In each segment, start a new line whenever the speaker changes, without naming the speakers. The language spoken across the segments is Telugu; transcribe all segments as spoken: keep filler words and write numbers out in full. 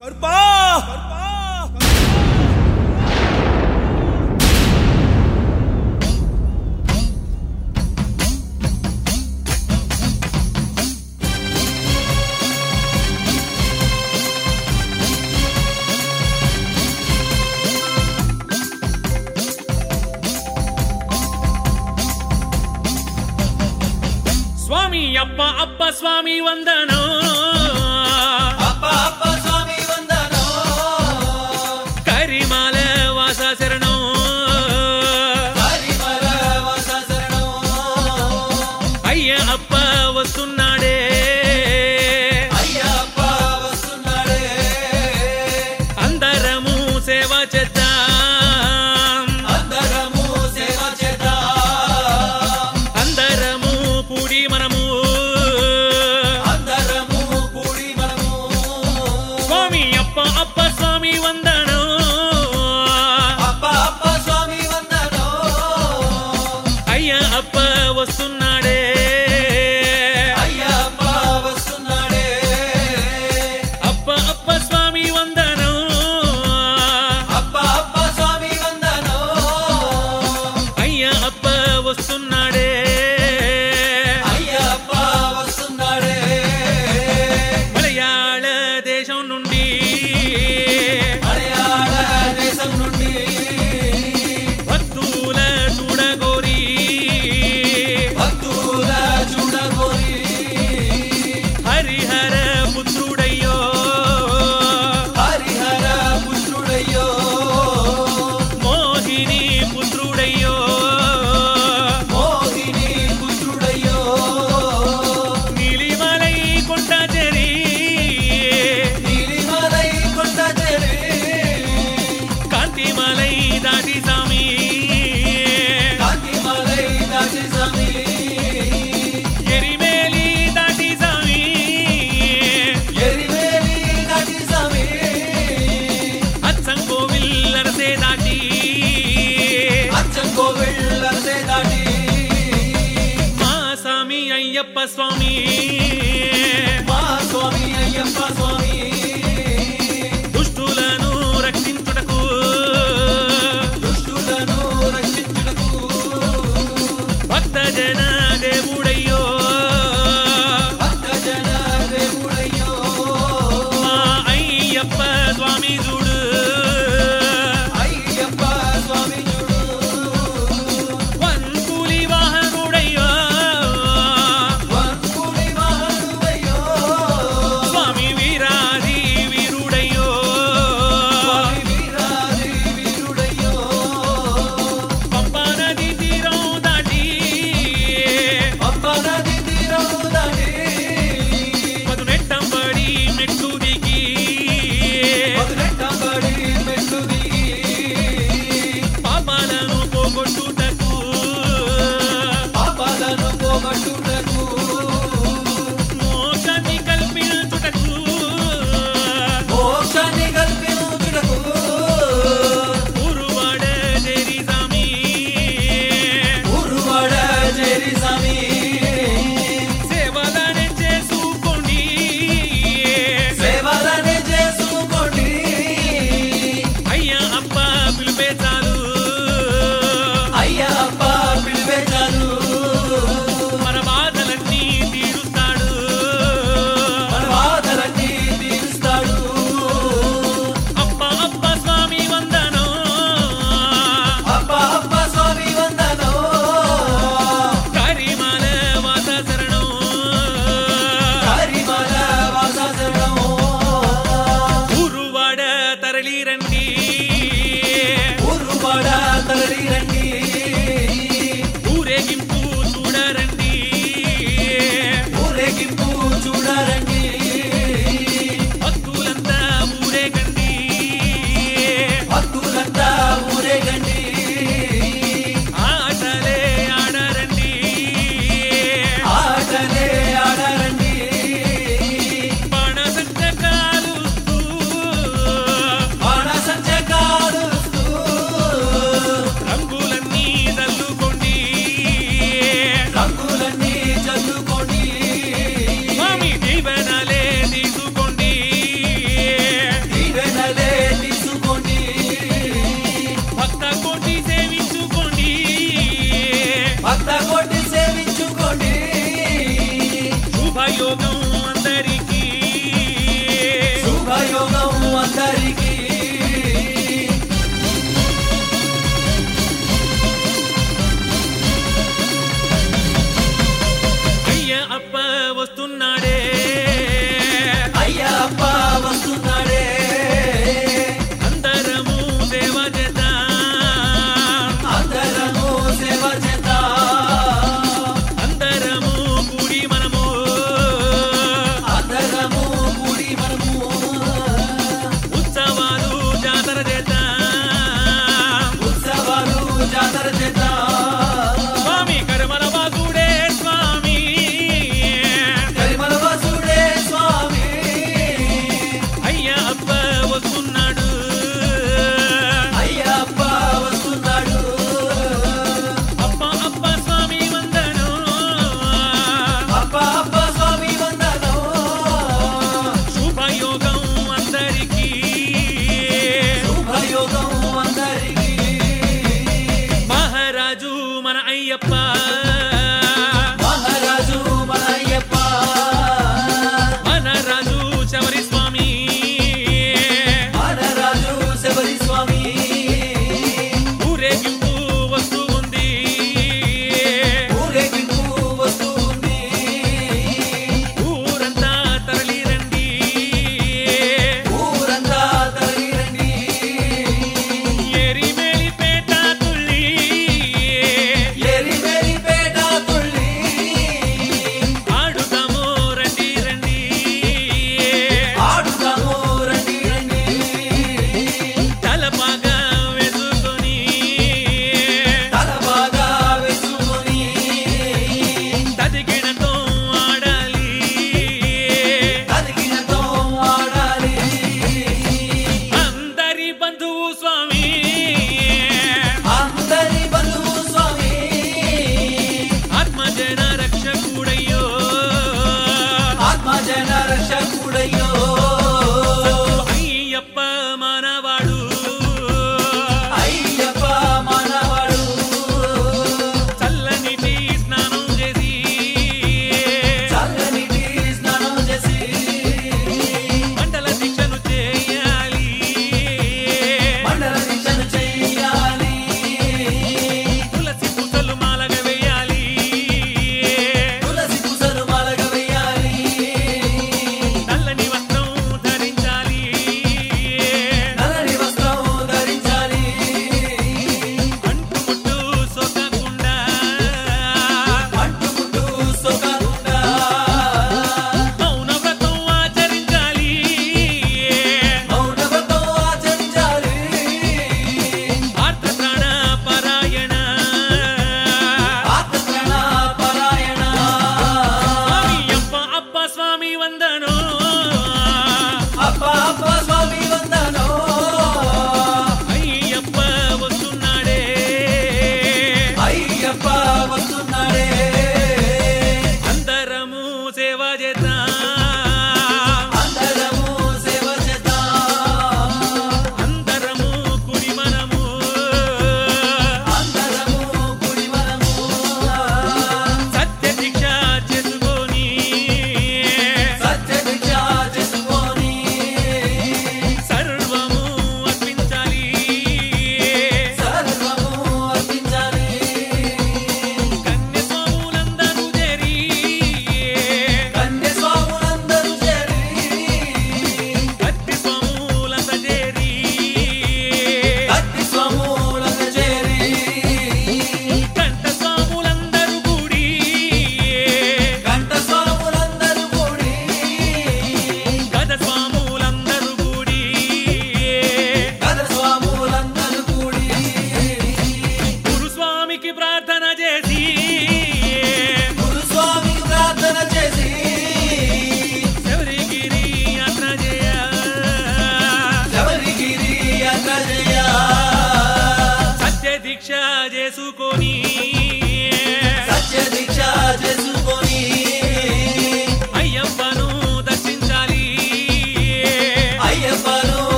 स्वामी अप्पा अप्पा स्वामी वंदनो
अप्पा अप्पा स्वामी वंदनो
करिमाल वासा शरणो
करिमाल वासा शरणो
अय्य अप्पा वस्तुन्नाडे
अय्य अप्पा वस्तुन्नाडे
अंदरमु सेवा चेद्दां
अंदरमु सेवा चेद्दां
अंदरमु पूडी मनमु
अंदरमु पूडी मनमु
स्वामी अप्पा अप्पा स्वामी वंदनो
अप्पा अप्पा स्वामी वंदनो
अय्य अप्पा वस्तुन्नाडे
अय्य अप्पा वस्तुन्नाडे
अप्पा अप्पा स्वामी वंदनो
अप्पा अप्पा स्वामी वंदनो
अय्य अप्पा वस्तुन्नाडे
अय्य अप्पा वस्तुन्नाडे
मलयाळ देशं నుండి
मलयाळ देशं నుండి
భక్తుల చూడగోరి
భక్తుల చూడగోరి
హరిహర పుత్రుడయ్యో
హరిహర పుత్రుడయ్యో
మోహిని పుత్రుడయ్యో
మోహిని పుత్రుడయ్యో
నీలిమలై కొండచెరి
నీలిమలై కొండచెరి
కాంతిమలై దాటి సామి
కాంతిమలై దాటి సామి
ఎరిమేలి దాటి సామి
ఎరివేలి దాటి సామి
అచ్చంకోవిల్ అరసే దాటి
అచ్చంకోవిల్ అరసే దాటి
మా సామి అయ్యప్ప స్వామి
మా స్వామి అయ్యప్ప స్వామి
దుష్టులను రక్షించుటకు
దుష్టులను రక్షించుటకు
భక్త జన దేవుడయ్యో
భక్తజన దేవుడయ్యో
మా అయ్యప్ప స్వామి చూడు
అయ్యప్ప స్వామి చూడు
వన్పులి వాహనుడయ్యో
వన్పులి వాహనుడయ్యో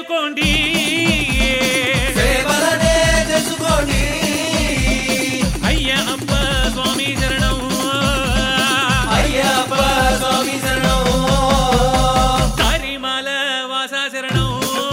చేసుకోండి
సేవలనే చేసుకోండి
అయ్యప్ప స్వామి శరణం
అయ్యప్ప స్వామి శరణం
కరిమల వాస శరణం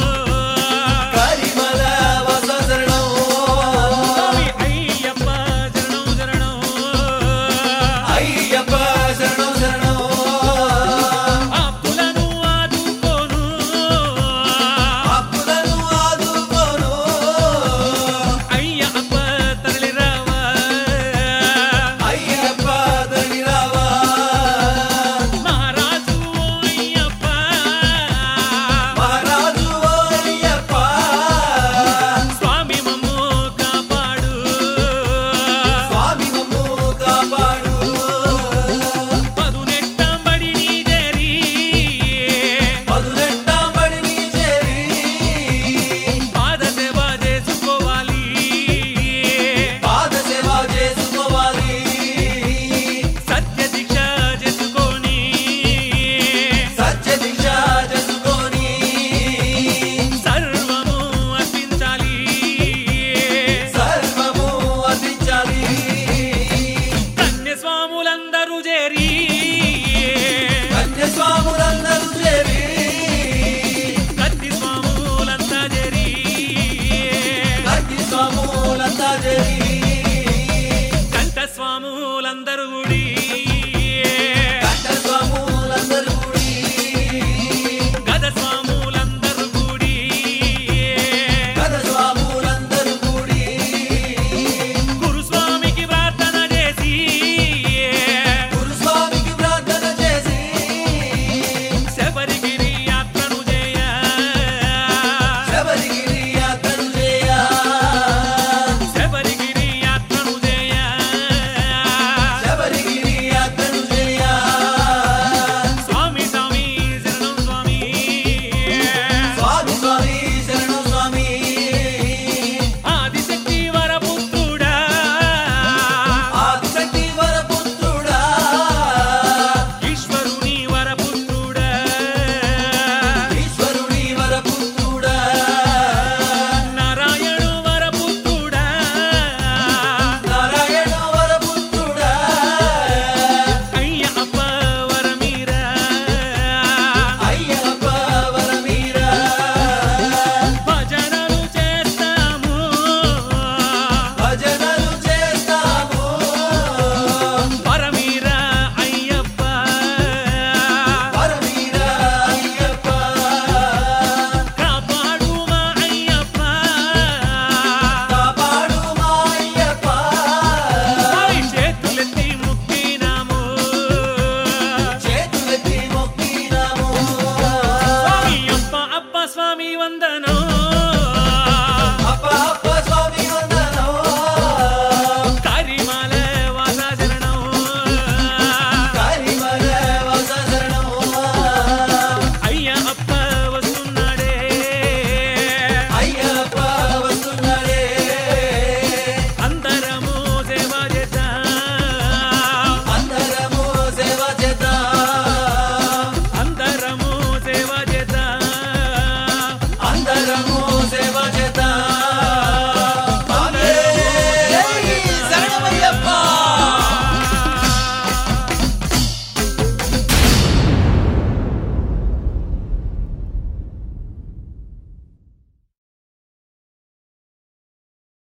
కరిమల వాస శరణం
స్వామి అయ్యప్ప శరణం శరణం
అయ్యప్ప శరణం శరణం
ఆప్తులను ఆదుకోను
ఆప్తులను ఆదుకోను
అయ్యప్ప తరలి రావా
అయ్యప్ప తరలి రావా
మహారాజు అయ్యప్ప
మహారాజు అయ్యప్ప
స్వామి మమ్ము కాపాడు
స్వామి మమ్ము కాపాడు
పదునెట్టంబడి నీ చేరి
పదునెట్టాంబడి నీ చేరి
పాద సేవ చేసుకోవాలి
పాద సేవ చేసుకోవాలి
సత్య దీక్ష చేసుకొని
సత్య దీక్ష చేసుకొని
సర్వము అర్పించాలి
సర్వము అందించాలి
కన్య స్వాములందరూ చేరి
కన్యస్వాములందరూ చేరి
కత్తి స్వాములంతా చేరి
కన్యస్వాములంతా చేరి
కంఠ స్వాములందరూ గుడి
కంఠస్వాములందరూ కూడి
గద స్వాములందరూ గుడి
గదస్వాములందరూ కూడి
గురుస్వామికి ప్రార్థన చేసి
గురుస్వామికి ప్రార్థన చేసి
శబరిగిరి యాత్రను చేయ
శబరిగిరి యాత్రను చేయ
శబరిగిరి యాత్రను చేయ
శబరిగిరి యాత్రను చేయ
స్వామి స్వామి శరణం స్వామి
స్వామి స్వామి శరణం స్వామి
ఆదిశక్తి వరపుత్రుడా
ఆదిశక్తి వరపుత్రుడా
ఈశ్వరుని వరపుత్రుడా
ఈశ్వరుని వరపుత్రుడా
నారాయణు వరపుత్రుడా
నారాయణ వరపుత్రుడా
అయ్యప్ప వరమీరా
అయ్యప్ప వరమీరా
భజనలు చేస్తాము
భజనలు చేస్తాము
వరమీరా అయ్యప్ప
వరమీరా అయ్యప్ప
కాపాడు మా అయ్యప్ప
కాపాడు మా అయ్యప్ప
స్వామి చేతులెత్తి ముక్కినాము
చేతులెత్తి మొక్కినాము
స్వామి అప్ప అప్ప స్వామి వందనం
అప్ప అప్ప స్వామి వందనం
కరిమల వాస శరణం
కరిమల వాస శరణం
అయ్యప్ప వస్తున్నాడే
అయ్యప్ప వస్తున్నాడే
అందరము సేవ చేద్దాం
అందరము సేవ చేద్దాం
అందరము సేవ చేద్దాం
అందరము